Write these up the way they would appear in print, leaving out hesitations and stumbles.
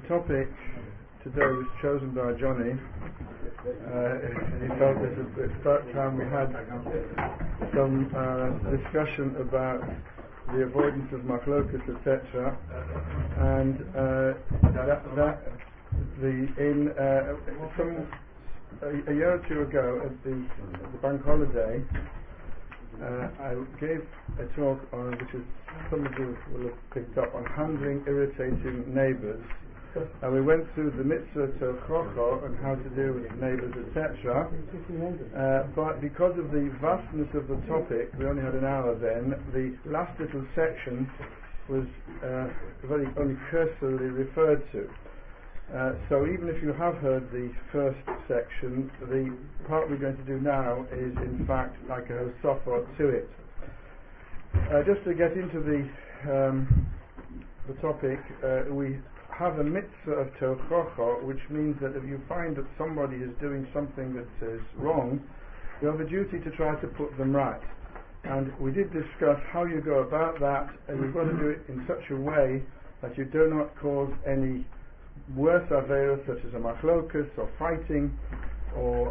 topic today was chosen by Johnny. He felt it's about time we had some discussion about the avoidance of machlokas, etc. And a year or two ago at the bank holiday, I gave a talk on, which is some of you will have picked up, on handling irritating neighbours, and we went through the mitzvah tochocho and how to deal with neighbours, etc. But because of the vastness of the topic, we only had an hour then. The last little section was very only cursorily referred to. So even if you have heard the first section, the part we're going to do now is in fact like a hosafah to it. Just to get into the topic, we have a mitzvah of tochocho, which means that if you find that somebody is doing something that is wrong, you have a duty to try to put them right. And we did discuss how you go about that, and you've got to do it in such a way that you do not cause any worse averos such as a machlokas or fighting, or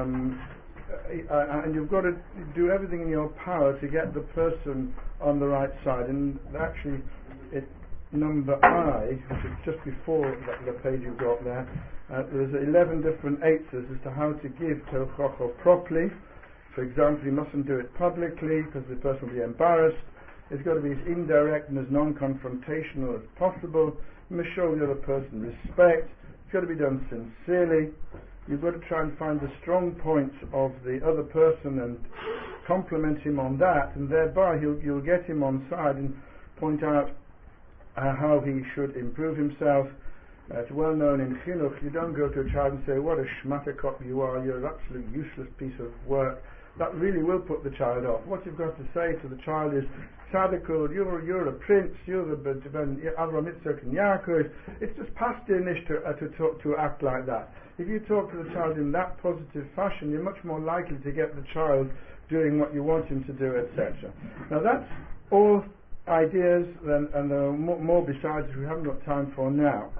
and you've got to do everything in your power to get the person on the right side. And actually, number I, which is just before the page you've got there, there's 11 different eitzes as to how to give tochocho properly. For example, you mustn't do it publicly because the person will be embarrassed. It's got to be as indirect and as non-confrontational as possible. You must show the other person respect. It's got to be done sincerely. You've got to try and find the strong points of the other person and compliment him on that, and thereby you'll get him on side and point out how he should improve himself. It's well known in chinuch, you don't go to a child and say, what a shmatakop you are, you're an absolute useless piece of work. That really will put the child off. What you've got to say to the child is, Tzadikul, you're a prince, you're the Avram, Yitzchak and Yaakov. It's just past the nish to act like that. If you talk to the child in that positive fashion, you're much more likely to get the child doing what you want him to do, etc. Now that's all ideas, and there are more besides, which we haven't got time for now.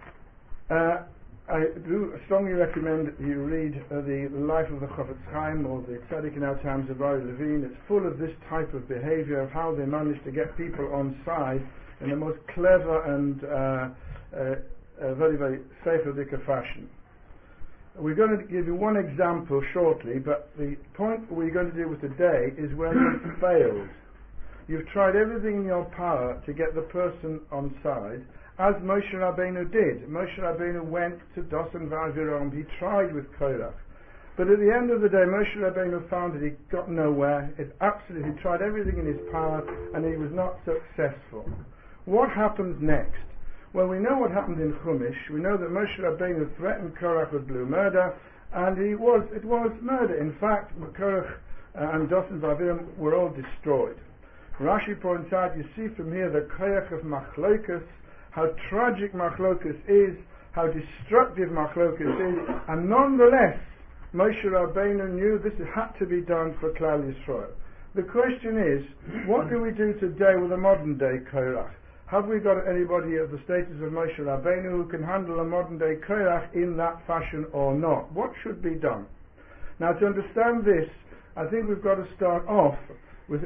I do strongly recommend that you read the life of the Chofetz Chaim or the Tzaddik in Our Times of Ari Levine. It's full of this type of behavior, of how they manage to get people on side in the most clever and very, very safe fashion. We're going to give you one example shortly, but the point we're going to deal with today is when it fails. You've tried everything in your power to get the person on side, as Moshe Rabbeinu did. Moshe Rabbeinu went to Dosan V'Aviram. He tried with Korach. But at the end of the day, Moshe Rabbeinu found that he got nowhere. He tried everything in his power, and he was not successful. What happens next? Well, we know what happened in Chumash. We know that Moshe Rabbeinu threatened Korach with blue murder, and it was murder. In fact, Korach and Dosan V'Aviram were all destroyed. Rashi points out, you see from here the koyach of machlokas, how tragic machlokas is, how destructive machlokas is, and nonetheless, Moshe Rabbeinu knew this had to be done for Klal Yisrael. The question is, what do we do today with a modern day Korach? Have we got anybody of the status of Moshe Rabbeinu who can handle a modern day Korach in that fashion or not? What should be done? Now, to understand this, I think we've got to start off with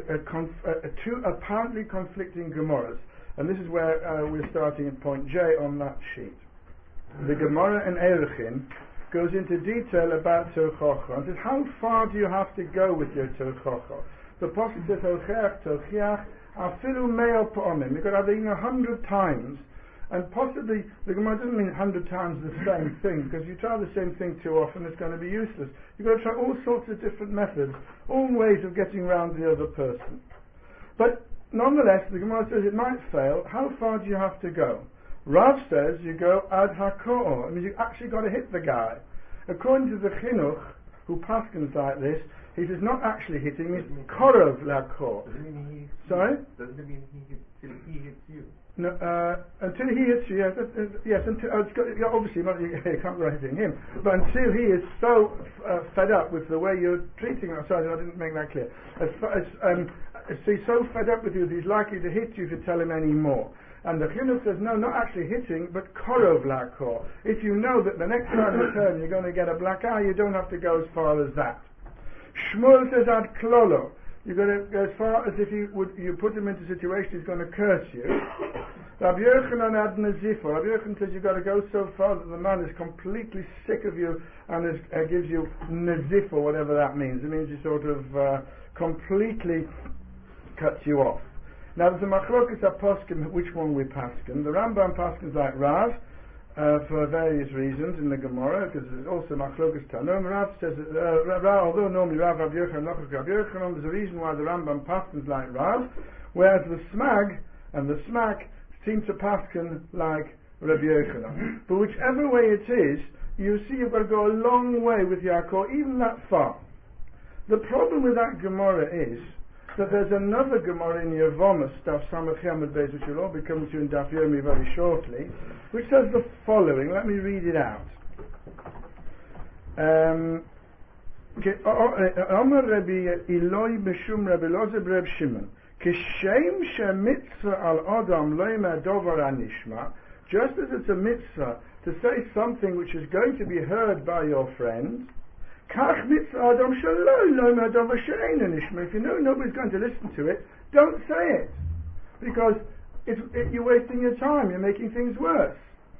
two apparently conflicting Gemaras. And this is where we're starting at point J on that sheet. The Gemara in Erechin goes into detail about tochocho and says, how far do you have to go with your tochocho? The Pasuk says, tochiach afilu meo pa'omim. You've got to have it 100 times. And possibly, the Gemara doesn't mean 100 times the same thing, because if you try the same thing too often, it's going to be useless. You've got to try all sorts of different methods, all ways of getting around the other person. But nonetheless, the Gemara says it might fail. How far do you have to go? Rav says you go ad hako'o. I mean, you actually got to hit the guy. According to the Chinuch, who paskins like this, he says not actually hitting, it's korov lakor. Sorry? Doesn't it mean he hits you? No, until he hits you, yes, until, obviously you can't go hitting him, but until he is so fed up with the way you're treating him. Sorry, I didn't make that clear. So he's so fed up with you that he's likely to hit you if you tell him any more. And the chinuch says, no, not actually hitting, but korov lakor. If you know that the next time you turn you're going to get a black eye, you don't have to go as far as that. Shmuel says ad klolo. You've got to go as far as if you put him into a situation he's going to curse you. Rabbi Yochanan ad nazifo. Rabbi Yochanan says you've got to go so far that the man is completely sick of you and gives you nazifo, whatever that means. It means he sort of completely cuts you off. Now there's a machlokas poskim, which one we paskin. The Rambam paskins like Rav for various reasons in the Gemara, because there's also machlokas Tanum. Rav says that although normally Rav Yochanan, Rabbi Yochanan, there's a reason why the Rambam paskins like Rav, whereas the Smag and the Smak seem to paskin like Rabbi Yochanan. But whichever way it is, you see you've got to go a long way with Yaakov, even that far. The problem with that Gemara is that there's another Gemara in Yevamos, Daf Samach Yamud Beis, which we'll all be coming to in Daf Yomi very shortly, which says the following. Let me read it out. Omer Rabbi Eloi B'Shum Rabbi Lozer B'Reb Shimon Kishem Shemitzvah Al Adam Loimer Dovar Anishma. Just as it's a mitzvah to say something which is going to be heard by your friend, if you know nobody's going to listen to it, don't say it, because you're wasting your time, you're making things worse.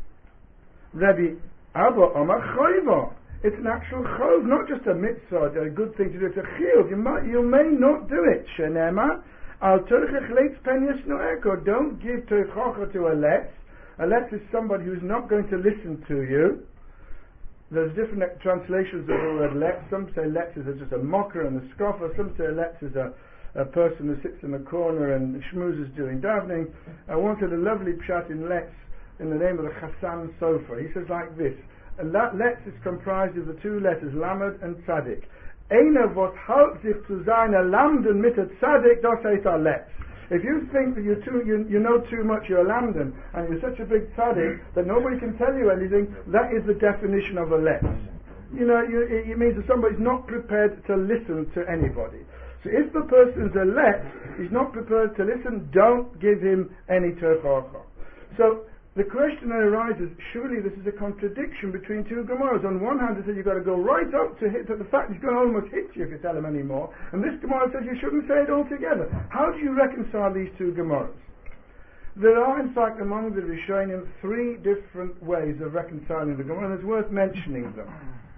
Rabbi Abba Omar Choyva. It's an actual chov, not just a mitzvah, a good thing to do, it's a chiyuv. You may not do it. Shenema al terchech leitz penyas noeko. Don't give teichacha to a letz. A letz is somebody who's not going to listen to you. There's different translations of the word letz. Some say letz is just a mocker and a scoffer. Some say letz is a person who sits in the corner and schmoozes doing davening. I wanted a lovely pshat in letz in the name of the Chassan Sofer. He says like this: letz is comprised of the two letters lamed and tzadik. Einer was halt sich zu sein lamden mit a tzadik, das heißt a letz. If you think that you know too much, you're a lamdan, and you're such a big tzaddik that nobody can tell you anything, that is the definition of a letz. It means that somebody's not prepared to listen to anybody. So if the person's a letz, he's not prepared to listen, don't give him any terchacha. So the question then arises, surely this is a contradiction between two Gemaras. On one hand it says you've got to go right up to the fact he's going to almost hit you if you tell him any more, and this Gemara says you shouldn't say it altogether. How do you reconcile these two Gemaras? There are in fact among the Rishonim three different ways of reconciling the Gemara, and it's worth mentioning them.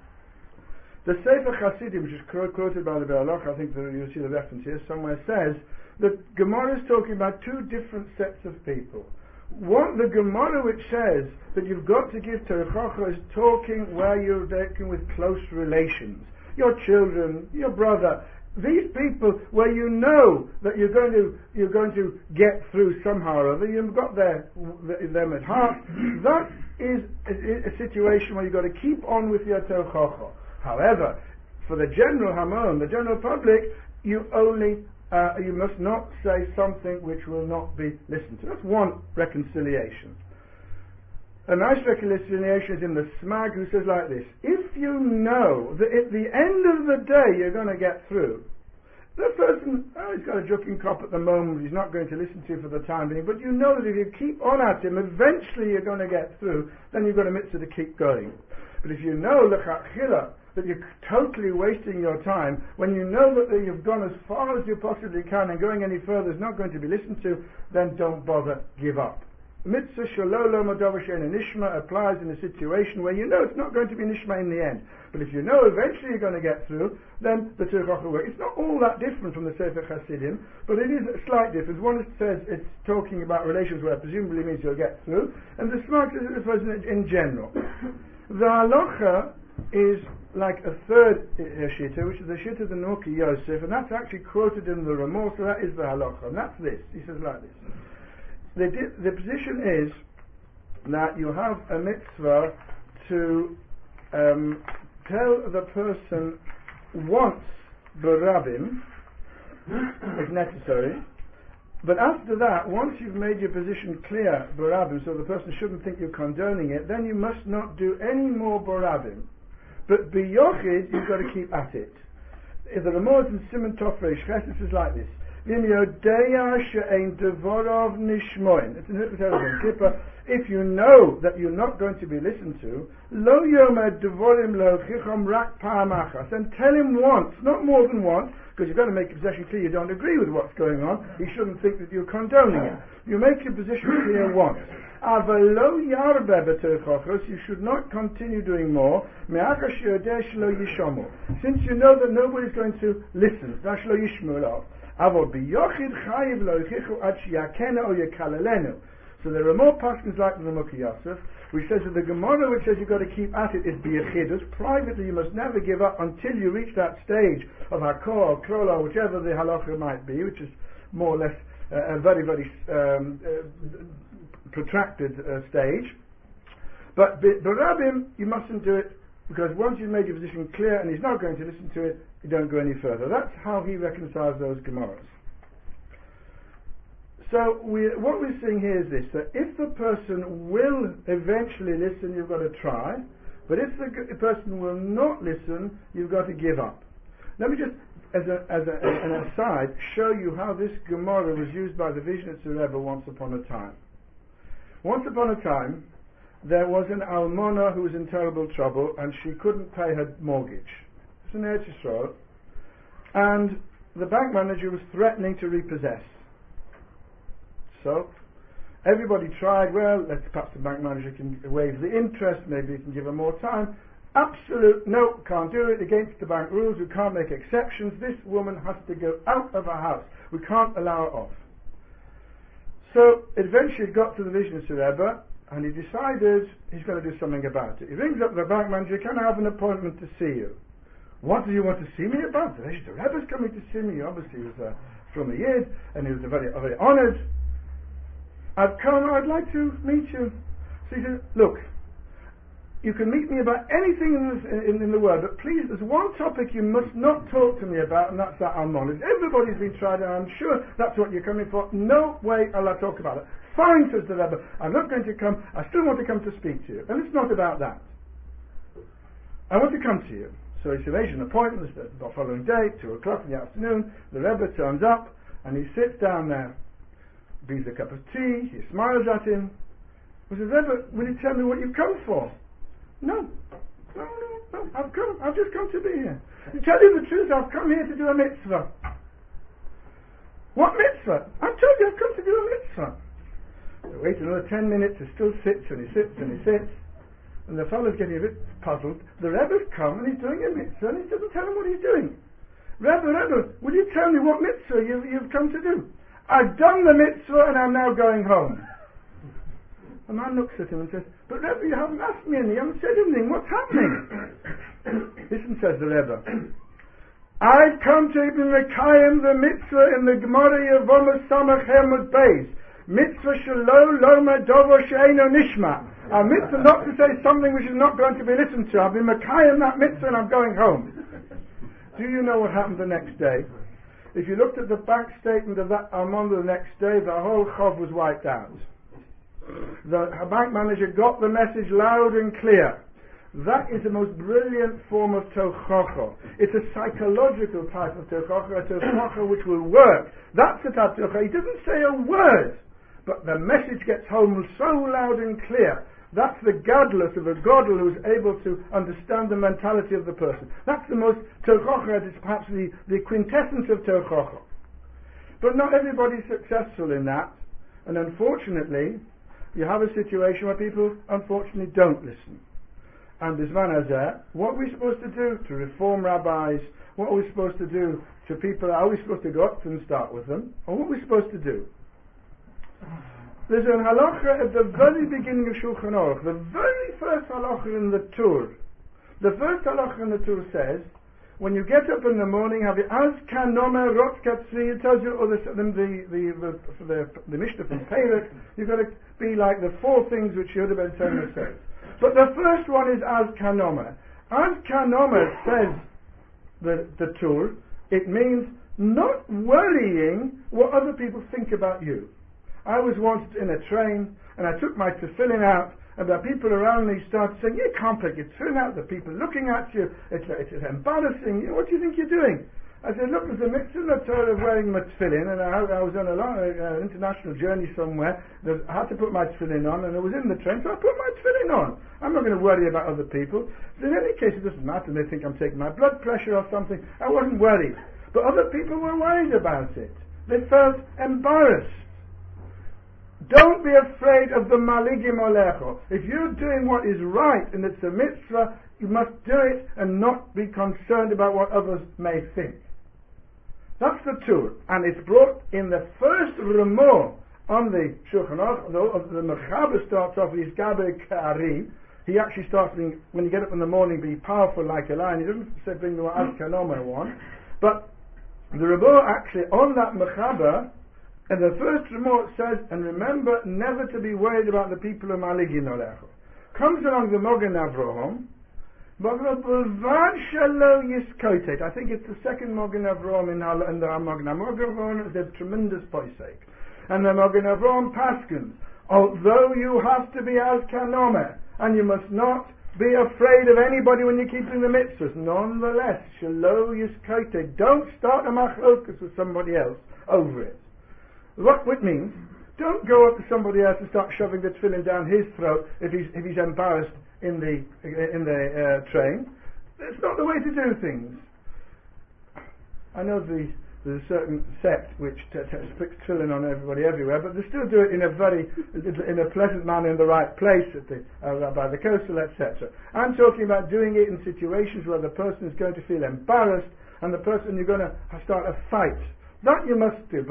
The Sefer Chasidim, which is quoted by the Be'aloch, I think you'll see the reference here somewhere, says that Gemara is talking about two different sets of people. The Gemara which says that you've got to give terchacha is talking where you're dealing with close relations, your children, your brother, these people where you know that you're going to get through somehow or other. You've got them at heart. That is a situation where you've got to keep on with your terchacha. However, for the general hamon, the general public, you must not say something which will not be listened to. That's one reconciliation. A nice reconciliation is in the Smag, who says like this: if you know that at the end of the day you're going to get through, the person, he's got a joking cop at the moment, he's not going to listen to you for the time being, but you know that if you keep on at him, eventually you're going to get through, then you've got a mitzvah to keep going. But if you know that you're totally wasting your time, when you know that you've gone as far as you possibly can and going any further is not going to be listened to, then don't bother, give up. Mitzvah shalolo madover she'en nishma applies in a situation where you know it's not going to be nishma in the end. But if you know eventually you're going to get through, then the terchacha works. It's not all that different from the Sefer Chasidim, but it is a slight difference. One says it's talking about relations where it presumably means you'll get through, and the Smart says it refers in general. The halacha is like a third shita, which is the shita of the Norki Yosef, and that's actually quoted in the Ramah, so that is the halacha, and that's this. He says like this: the position is that you have a mitzvah to tell the person once berabim, if necessary, but after that, once you've made your position clear berabim, so the person shouldn't think you're condoning it, then you must not do any more berabim. But biyochid, you've got to keep at it. If the Ramah in Simon Tov Reish Ches, this is like this: V'im yodeya she'ein devorov nishmoin. It's an interpretation. Kippur. If you know that you're not going to be listened to, lo yomer devorim lo chichom rak pa'am achas. And tell him once, not more than once, because you've got to make your position clear you don't agree with what's going on. He shouldn't think that you're condoning it. You make your position clear once. Avalo yarbe b'terchochos, you should not continue doing more. Me'achas yodeh shelo yishomu. Since you know that nobody's going to listen, shelo yishmu lo. Avol biyochid chayiv lo yichichu ad sheyakena o yekalelenu. So there are more passages like the Mukhi Yosef, which says that the Gemara which says you've got to keep at it is biyachidus. Privately you must never give up until you reach that stage of hakol or krola, whichever the halacha might be, which is more or less a very, very protracted stage. But Barabim, you mustn't do it, because once you've made your position clear and he's not going to listen to it, you don't go any further. That's how he reconciles those Gemaras. So what we're seeing here is this, that if the person will eventually listen, you've got to try, but if the person will not listen, you've got to give up. Let me just, as an aside, show you how this Gemara was used by the Vizhnitzer Rebbe once upon a time. Once upon a time, there was an almana who was in terrible trouble, and she couldn't pay her mortgage. It's an Eretz Yisrael, and the bank manager was threatening to repossess. So, everybody tried, well, perhaps the bank manager can waive the interest, maybe he can give her more time. Absolute, no, can't do it, against the bank rules, we can't make exceptions, this woman has to go out of her house, we can't allow her off. So, eventually it got to the Vizhnitzer Rebbe, and he decided he's going to do something about it. He rings up the bank manager, can I have an appointment to see you? What do you want to see me about? The Vizhnitzer Rebbe's coming to see me, obviously he was from a Yid, and he was very, very honoured. I've come, I'd like to meet you. So he said, look, you can meet me about anything in the world, but please, there's one topic you must not talk to me about, and that's that almond. Everybody's been tried, and I'm sure that's what you're coming for. No way I'll talk about it. Fine, says the Rebbe, I'm not going to come, I still want to come to speak to you. And it's not about that. I want to come to you. So he arranged an appointment the following day, 2 o'clock in the afternoon. The Rebbe turns up, and he sits down there. Brings a cup of tea, he smiles at him. He says, Rebbe, will you tell me what you've come for? No, I've just come to be here. To tell you the truth, I've come here to do a mitzvah. What mitzvah? I've told you I've come to do a mitzvah. So wait another 10 minutes, he still sits and he sits and he sits. And the fellow's getting a bit puzzled. The Rebbe's come and he's doing a mitzvah and he doesn't tell him what he's doing. Rebbe, will you tell me what mitzvah you've come to do? I've done the mitzvah and I'm now going home. The man looks at him and says, but Rebbe, you haven't asked me anything, you haven't said anything, what's happening? Listen, says the Rebbe. I've come to be Mekayim the mitzvah in the Gemara Yevamos Samach Hemud Beis. Mitzvah shelo loma dovo she'eino nishma. A mitzvah not to say something which is not going to be listened to. I've been Mekayim that mitzvah and I'm going home. Do you know what happened the next day? If you looked at the bank statement of that almond the next day, the whole chov was wiped out. The bank manager got the message loud and clear. That is the most brilliant form of tochacha. It's a psychological type of tochacha, a tochacha which will work. That's the type of tochacha. He doesn't say a word, but the message gets home so loud and clear. That's the gadlus of a godel who is able to understand the mentality of the person. That's the most tochacha. It's perhaps the quintessence of tochacha. But not everybody is successful in that, and unfortunately, you have a situation where people unfortunately don't listen. And Bisman Hazeh, what are we supposed to do to reform rabbis? What are we supposed to do to people? Are we supposed to go up to them and start with them? Or what are we supposed to do? There's an halacha at the very beginning of Shulchan Aruch, the very first halacha in the Tur. The first halacha in the Tur says, when you get up in the morning, have you az kanome rot katzri, it tells you, or the Mishnah from Perek, you've got to be like the 4 things which Yehuda ben Tzemra says. But the first one is az kanome. Az kanome says the Tur, it means not worrying what other people think about you. I was once in a train and I took my tefillin out, and the people around me started saying, you can't take your tefillin out, the people looking at you, it's embarrassing, what do you think you're doing? I said, look, there's a mitzvah in the Torah of wearing my tefillin, and I was on a long international journey somewhere. I had to put my tefillin on, and I was in the train, so I put my tefillin on. I'm not going to worry about other people. So in any case, it doesn't matter. They think I'm taking my blood pressure or something. I wasn't worried. But other people were worried about it. They felt embarrassed. Don't be afraid of the maligim olecho. If you're doing what is right and it's a mitzvah, you must do it and not be concerned about what others may think. That's the tool, and it's brought in the first Ramah on the Shulchan Aruch. The Mechaber starts off with Gabe Ka'ari. He actually starts being, when you get up in the morning, be powerful like a lion. He doesn't say bring the Azkanoma one, but the Ramah actually on that Mechaber, and the first Ramah says, and remember never to be worried about the people of Maligin Olecho. Comes along the Mogen Avraham. I think it's the second Mogen Avraham in the Mogen Avraham is a tremendous posek. And the Mogen Avraham paskins, although you have to be as kanome, and you must not be afraid of anybody when you're keeping the mitzvahs, nonetheless, shelo yiskote, don't start a machlokas with somebody else over it. What it means, don't go up to somebody else and start shoving the tefillin down his throat if he's embarrassed in the train. That's not the way to do things. I know there's a certain sect which sticks tefillin on everybody everywhere, but they still do it in a pleasant manner in the right place by the coastal, etc. I'm talking about doing it in situations where the person is going to feel embarrassed and the person you're going to start a fight. That you must do.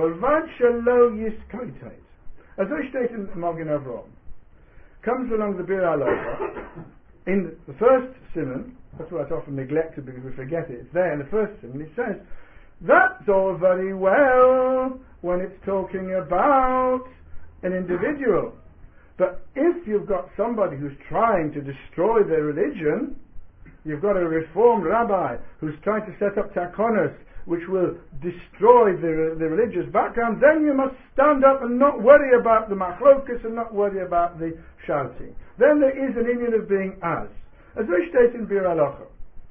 As I stated in Mogen Avraham, comes along the Bir Aloha in the first simon. That's why it's often neglected because we forget it. It's there in the first simon. It says that's all very well when it's talking about an individual, but if you've got somebody who's trying to destroy their religion, you've got a reformed rabbi who's trying to set up takonos which will destroy the religious background, then you must stand up and not worry about the machlokas and not worry about the shouting. Then there is an union of being as I state in Bir Alocha.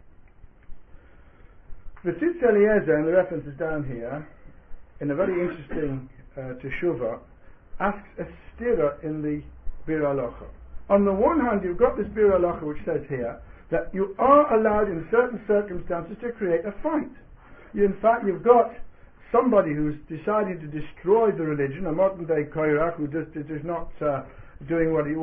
The Tzitz Eliezer, and the reference is down here, in a very interesting teshuvah, asks a stira in the Bir Alocha. On the one hand, you've got this Bir Alocha which says here that you are allowed in certain circumstances to create a fight. In fact, you've got somebody who's decided to destroy the religion, a modern day Koyrach who is not doing what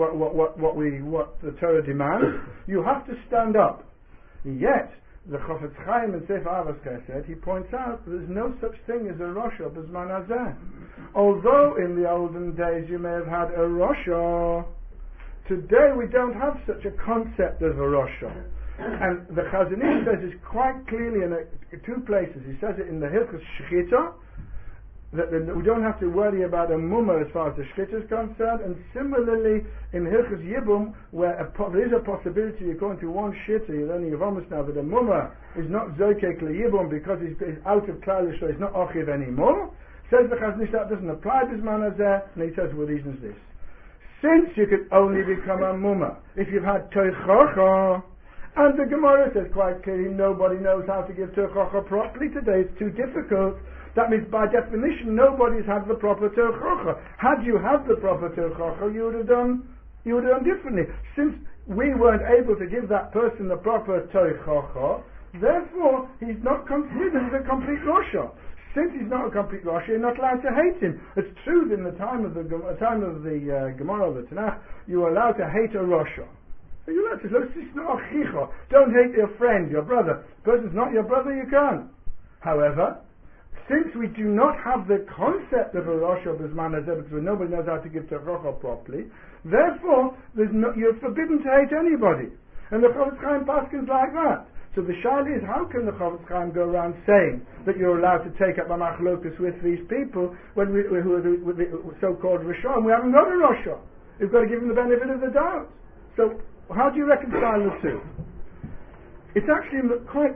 the Torah demands. You have to stand up. Yet, the Chofetz Chaim in Sefer Avos Chesed, he points out that there's no such thing as a Rosha b'zman hazeh. Although in the olden days you may have had a Rosha, today we don't have such a concept as a Rosha. And the Chazon Ish says it quite clearly in two places. He says it in the Hilchos Shechita, that we don't have to worry about a mumma as far as the Shechita is concerned, and similarly in Hilchos Yibum, where there is a possibility, according to one Shitta, you're learning of almost now, that a mumma is not Zokek Yibum because he's out of Klal Yisrael, he's not Ochiv anymore. Says the Chazon Ish that doesn't apply to Zman Hazeh, and he says, well, the reason is this. Since you could only become a mumma if you've had Toichacha, and the Gemara says quite clearly nobody knows how to give Tochacha properly today, it's too difficult. That means by definition nobody's had the proper Tochacha. Had you had the proper Tochacha, you would have done differently. Since we weren't able to give that person the proper Tochacha, therefore he's not considered a complete Rosha. Since he's not a complete Rosha, you're not allowed to hate him. It's true that in the time of the Gemara of the Tanakh, you were allowed to hate a Rosha. You like to don't hate your friend, your brother. The person's not your brother, you can't. However, since we do not have the concept of a Rosh B'zman Hazeh, because nobody knows how to give Tochacha properly, therefore you're forbidden to hate anybody. And the Chofetz Chaim paskins like that. So the shaila is, how can the Chofetz Chaim go around saying that you're allowed to take up a machlokas with these people when who are the so-called Rishon? We haven't got a Rosh. We've got to give them the benefit of the doubt. So how do you reconcile the two? It's actually quite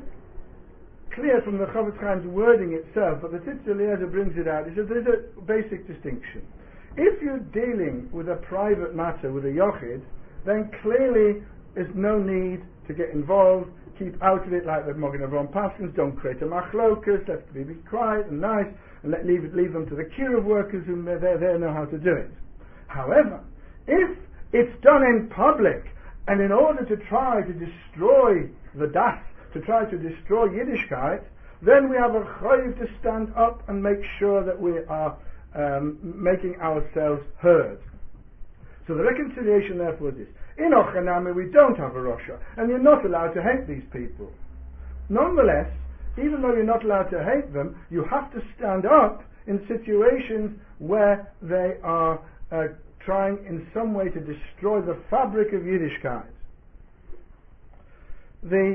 clear from the Chofetz Chaim's wording itself, but the Tzitz Eliezer brings it out. He says there's a basic distinction. If you're dealing with a private matter with a yochid, then clearly there's no need to get involved. keep out of it, like the Magen Avraham Paskins, don't create a machlokas, let's be quiet and nice, and leave them to the kiruv workers who they know how to do it. However, if it's done in public, and in order to try to destroy the das, to try to destroy Yiddishkeit, then we have a chayv to stand up and make sure that we are making ourselves heard. So the reconciliation therefore is this. In Ochanami we don't have a Rosha, and you're not allowed to hate these people. Nonetheless, even though you're not allowed to hate them, you have to stand up in situations where they are trying in some way to destroy the fabric of Yiddishkeit. The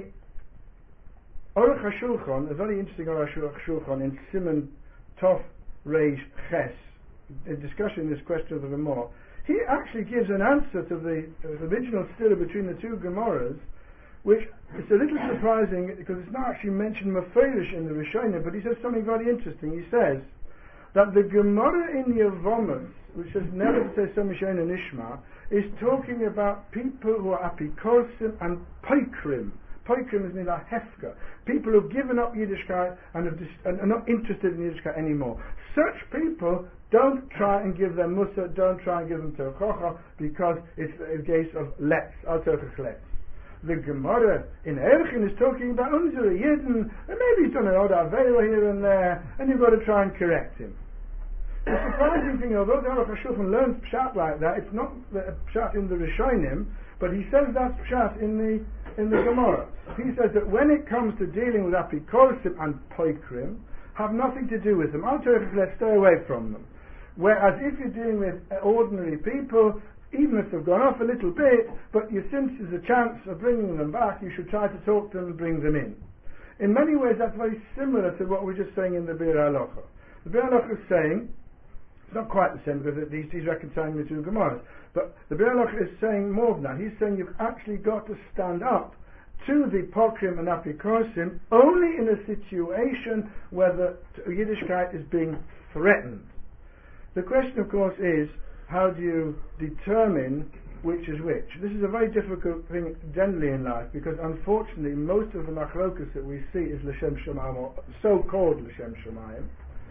Aruch HaShulchan, a very interesting Aruch HaShulchan in Siman Tov Reish Ches, in discussing this question of the Gemara, he actually gives an answer to the original stira between the two Gemaras, which is a little surprising because it's not actually mentioned mafreirish in the Rishonim, but he says something very interesting. He says that the Gemara in Yevamos, which says never to say Somishon and Ishma, is talking about people who are apikorsim and poikrim. Poikrim is mean like hefka, people who've given up Yiddishkeit and are not interested in Yiddishkeit anymore. Such people don't try and give them musa, don't try and give them terchocha, because it's a case of let's, al-terchach let's. The Gemara in Erchin is talking about Unzur Yidden, and maybe he's done an odd avela here and there, and you've got to try and correct him. The surprising thing, although the Aruch HaShulchan learns pshat like that, it's not the pshat in the Rishonim, but he says that's pshat in the Gemara. He says that when it comes to dealing with apikorsim and poikrim, have nothing to do with them. Let's stay away from them. Whereas if you're dealing with ordinary people, even if they've gone off a little bit, but you sense there's a chance of bringing them back, you should try to talk to them and bring them in. In many ways that's very similar to what we're just saying in the Bir Halacha. The Bir Halacha is saying, it's not quite the same because he's reconciling the two Gemaras, but the Bir Halacha is saying more than that. He's saying you've actually got to stand up to the Pokrim and Apikorsim only in a situation where the Yiddishkeit is being threatened. The question, of course, is how do you determine which is which? This is a very difficult thing generally in life because unfortunately most of the machlokas that we see is L'Shem Shamayim, or so-called L'Shem Shamayim,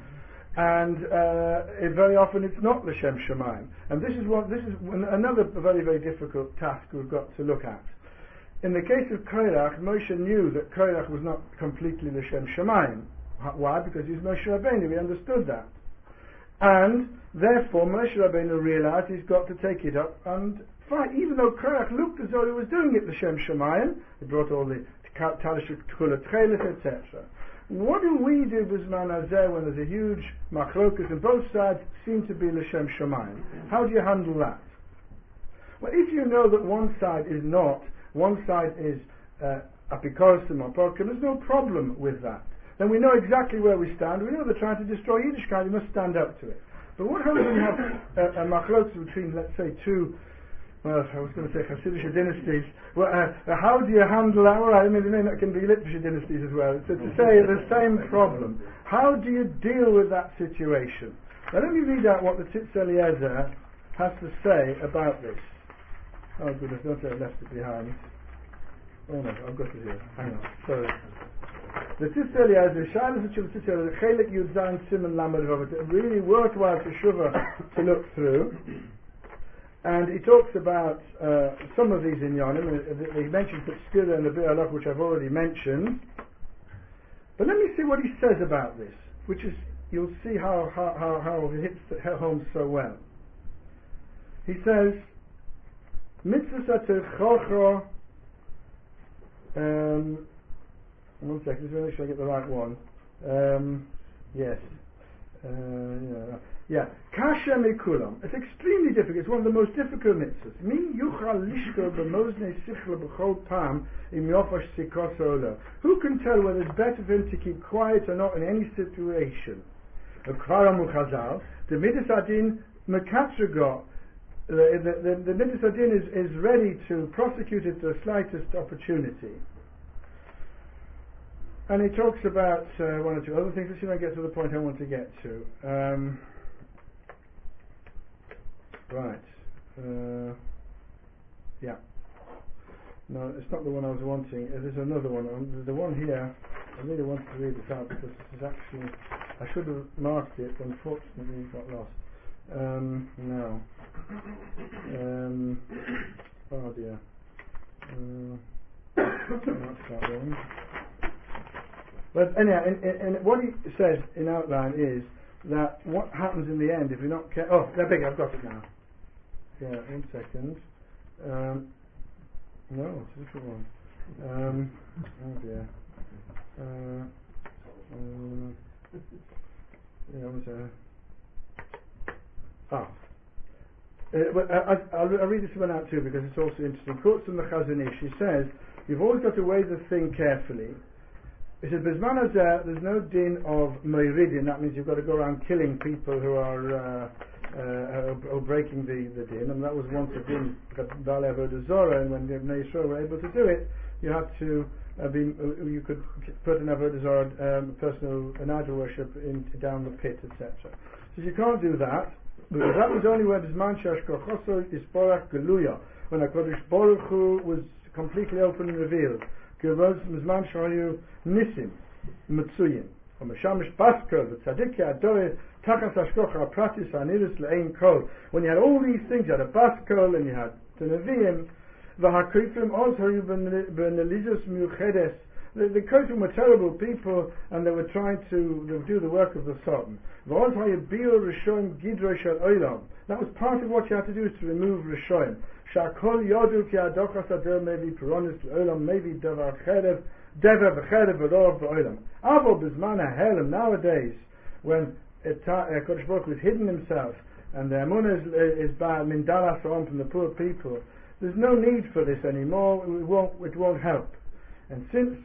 and very often it's not L'Shem Shamayim. And this is another very, very difficult task we've got to look at. In the case of Korach, Moshe knew that Korach was not completely L'Shem Shamayim. Why? Because he's Moshe Rabbeinu, he understood that. And therefore Moshe Rabbeinu realized he's got to take it up and fight, even though Korach looked as though he was doing it L'Shem Shamayim. He brought all the Talishuk Tchulat Chelet, etc. What do we do B'zman Hazeh when there's a huge machlokas and both sides seem to be L'Shem Shamayim? How do you handle that? Well, if you know that one side is not, one side is Apikorsim or Pokrim, there's no problem with that. Then we know exactly where we stand. We know they're trying to destroy Yiddishkeit. We must stand up to it. But what happens when you have a machlokes between, let's say, two, well, I was going to say Hasidic dynasties. Well, how do you handle that? All right, I mean, that can be Litvish dynasties as well. So to say the same problem. How do you deal with that situation? Now let me read out what the Tzitz Eliezer has to say about this. Oh goodness, don't say I left it behind. Oh no, I've got it here. Hang on, sorry. The Tzitz Eliezer, Shailas Tzitz Eliezer, Chelik Yud Zayin Siman Lamed Vav, it's a really worthwhile teshuva to look through. And he talks about some of these inyanim. He mentions the Skira and the Bir Halacha, which I've already mentioned. But let me see what he says about this, which is, you'll see how it hits home so well. He says, Mitzvah Terchocho, one second, just make sure I get the right one. Yes. Kasha Mikulam. It's extremely difficult. It's one of the most difficult mitzvahs. Min yuchal lishko b'mozne sichla b'chol pam im yofash sikos ola. Who can tell whether it's better for him to keep quiet or not in any situation? Kvaram uchazal. The midas adin mekatrago. The midas adin is ready to prosecute it to the slightest opportunity. And he talks about one or two other things. Let's see if I get to the point I want to get to. Right. Yeah. No, it's not the one I was wanting. There's another one. The one here, I really wanted to read this out because this is actually, I should have marked it, unfortunately it got lost. Now. Oh dear. That's that one. But anyhow, and what he says in outline is that what happens in the end if you're not careful. Oh, they're big, I've got it now. Yeah, 1 second. No, it's a different one. Oh dear. Yeah, was I'll read this one out too because it's also interesting. Quotes from the Chazon Ish. He says, "You've always got to weigh the thing carefully." He says, "Bezman hazeh, there's no din of moiridin. That means you've got to go around killing people who are breaking the din, and that was once a din Ba'al Avodah Zorah, and when the Bnei Yisrael were able to do it, you had to you could put an Avodah Zorah personal an idol worship down the pit, etc. So you can't do that, because that was only where Bizman Shashkochoso Isborach Geluya, when HaKadosh Baruch Hu was completely open and revealed. Bizman Shayu Nisim Mitsuyin. When you had all these things, you had a Baskol and you had the Nevi'im, the Kohen were terrible people and they were trying to do the work of the Sultan. That was part of what you had to do, is to remove Rishoim. Nowadays, when Kodesh Baruch Hu has hidden himself and the Emunah is bad, Mindalas from the poor people, there's no need for this anymore. It won't help. And since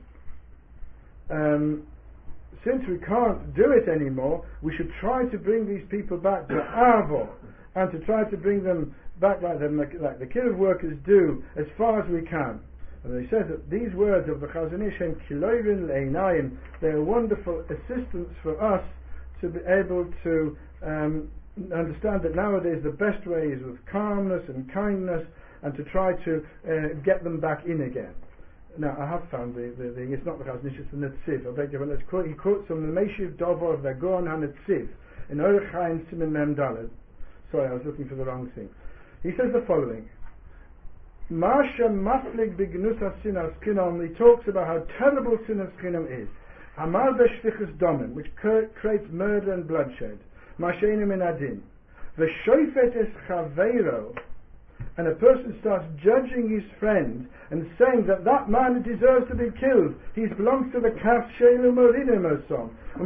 we can't do it anymore, we should try to bring these people back to Avo, and to try to bring them back like the Kiruv workers do, as far as we can. And he says that these words of the Chazon Ish, they are wonderful assistance for us to be able to understand that nowadays the best way is with calmness and kindness, and to try to get them back in again. Now, I have found the thing. It's not the Chazon Ish, it's the Netziv. I beg you, let's quote. He quotes from the Meshiv Dover of the Gaon HaNetziv in Orech Chaim Siman Mem Daled. Sorry, I was looking for the wrong thing. He says the following. Masha Maflig Bignus Sinas Kinom. He talks about how terrible Sinas Kinom is. Amal Beshvichus Domim, which creates murder and bloodshed. Masheinu Min Adin. The Shoifet es Chaveiro. And a person starts judging his friend and saying that man deserves to be killed. He belongs to the Kaf Shelu Moridim Osom. And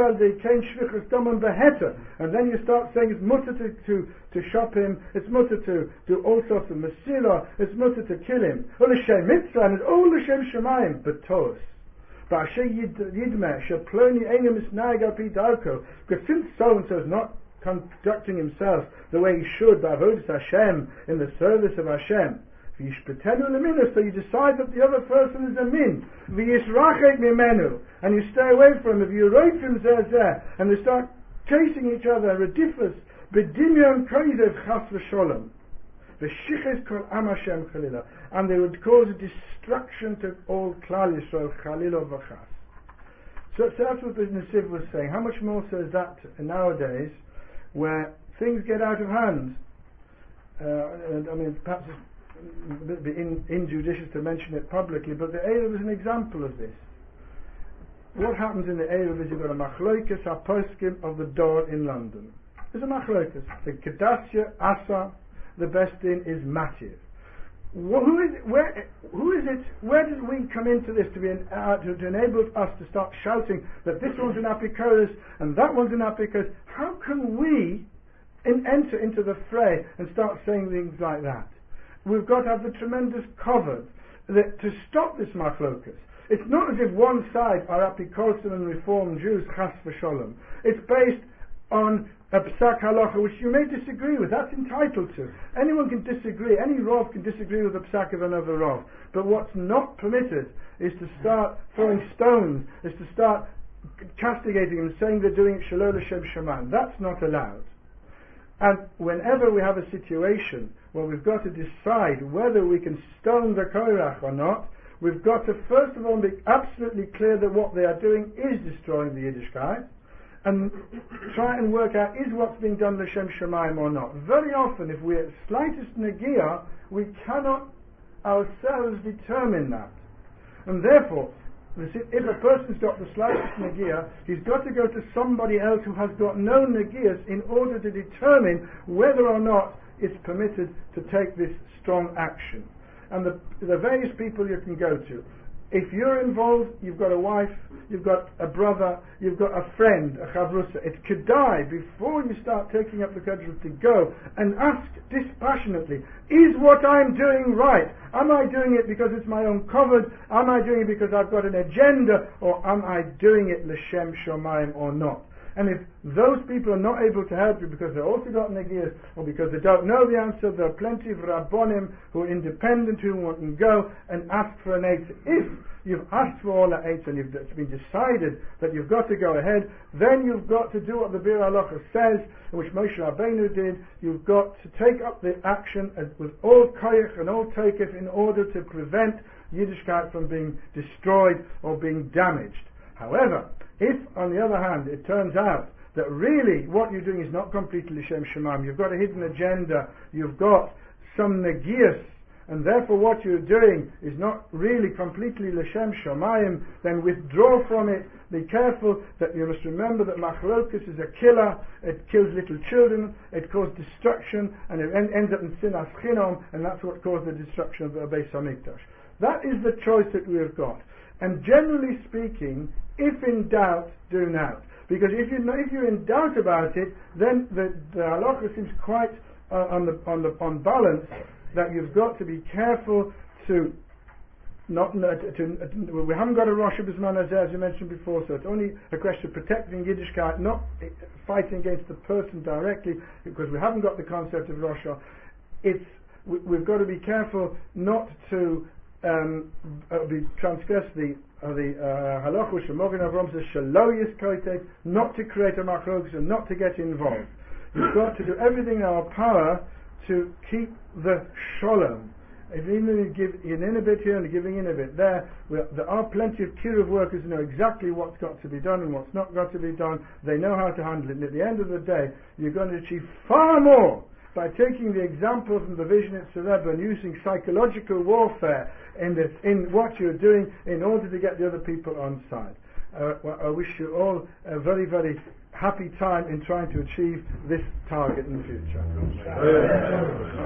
then you start saying it's mutter to shop him, it's mutter to do all sorts of mesila, it's mutter to kill him. L'shem mitzvah, and it's all l'shem shemayim, but tos. Ba'asher yidmeh, sheploni eina misnayag al pi darko, because since so-and-so is not conducting himself the way he should, ba'avodas Hashem, in the service of Hashem, so you decide that the other person is a min, and you stay away from him, you write from zeh, and they start chasing each other, redifus, bedimyon koizev chas v'sholem, v'shiches kol am Hashem chalila, and they would cause a destruction to all Klal Yisrael, chalila v'chas. So that's what the Nesiv was saying. How much more so is that nowadays, where things get out of hand? And I mean, perhaps it's a bit injudicious to mention it publicly, but the Eruv is an example of this. What happens in the Eruv is you've got a machloikas haposkim of the Dor in London. There's a machloikas. The Kedasya Asa, the best din is Mativ. Who is it? Where did we come into this to enable us to start shouting that this one's an apikoros and that one's an apikoros? How can we enter into the fray and start saying things like that? We've got to have the tremendous cover to stop this machlokas. It's not as if one side are apikosim and Reform Jews, chas v'sholem. It's based on a psak halacha, which you may disagree with. That's entitled to. Anyone can disagree. Any Rav can disagree with the psak of another Rav. But what's not permitted is to start throwing stones, is to start castigating them, saying they're doing it shalol l'shem shaman. That's not allowed. And whenever we have a situation well, we've got to decide whether we can stone the Korach or not. We've got to first of all be absolutely clear that what they are doing is destroying the Yiddishkeit, and try and work out, is what's being done l'shem shamayim or not. Very often, if we're slightest negia, we cannot ourselves determine that. And therefore, if a person's got the slightest negia, he's got to go to somebody else who has got no negias in order to determine whether or not it's permitted to take this strong action. And the various people you can go to. If you're involved, you've got a wife, you've got a brother, you've got a friend, a chavrusa. It's kedai, before you start taking up the cudgel, to go and ask dispassionately, is what I'm doing right? Am I doing it because it's my own covered? Am I doing it because I've got an agenda? Or am I doing it l'shem shomayim or not? And if those people are not able to help you because they've also got negias, or because they don't know the answer, there are plenty of rabbonim who are independent, who can go and ask for an eitzah. If you've asked for all that eitzah and it's been decided that you've got to go ahead, then you've got to do what the Bir Halacha says, which Moshe Rabbeinu did. You've got to take up the action with all koyach and all teikef in order to prevent Yiddishkeit from being destroyed or being damaged. However, if, on the other hand, it turns out that really what you're doing is not completely l'shem shamayim, you've got a hidden agenda, you've got some negias, and therefore what you're doing is not really completely l'shem shamayim, then withdraw from it. Be careful that you must remember that machlokus is a killer. It kills little children, it causes destruction, and it ends up in sinas chinom, and that's what caused the destruction of the Beis Hamikdash. That is the choice that we have got. And generally speaking, if in doubt, do not. Because if you're in doubt about it, then the halacha seems quite on balance, that you've got to be careful to not we haven't got a Rosh B'zman as you mentioned before, so it's only a question of protecting Yiddishkeit, not fighting against the person directly, because we haven't got the concept of Rosh. We've got to be careful not to transgress the halacha which the Mogen Avram says shelo yiskotek, not to create a machlokes and not to get involved. You've got to do everything in our power to keep the shalom. Even if you give in a bit here and giving in a bit there, there are plenty of kiruv workers who know exactly what's got to be done and what's not got to be done. They know how to handle it, and at the end of the day, you're going to achieve far more by taking the example from the vision at Rebbe and using psychological warfare in what you're doing in order to get the other people on side. I wish you all a very, very happy time in trying to achieve this target in the future.